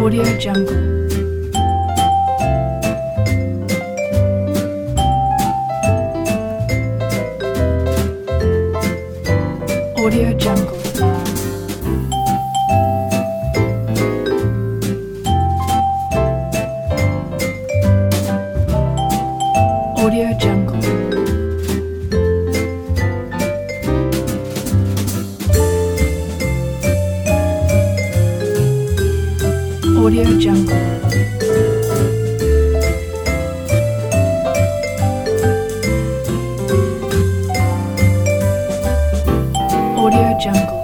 Audio Jungle. Audio Jungle. Audio Jungle. Audio Jungle. Audio Jungle.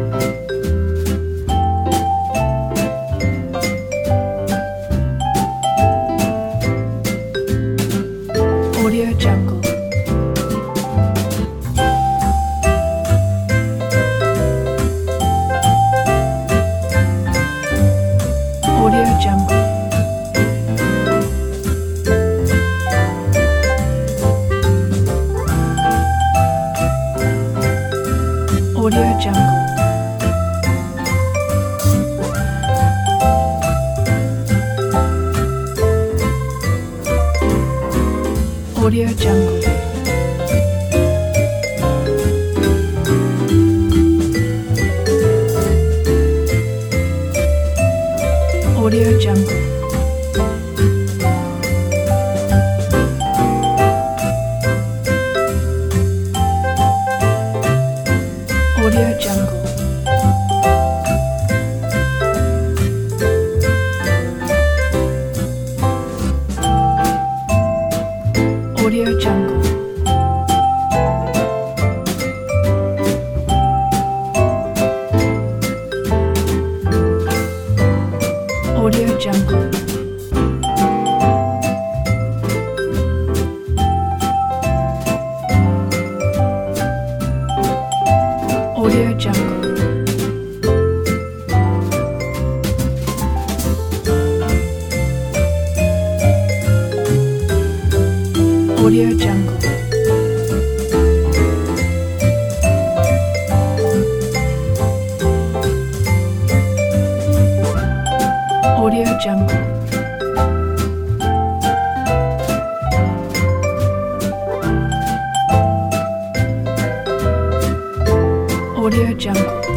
Audio Jungle. Audio Jungle. Audio Jungle. Audio Jungle. Audio Jungle. Audio Jungle. Audio Jungle. Audio Jungle. Audio Jungle. Audio Jungle. Audio Jungle. Audio Jungle.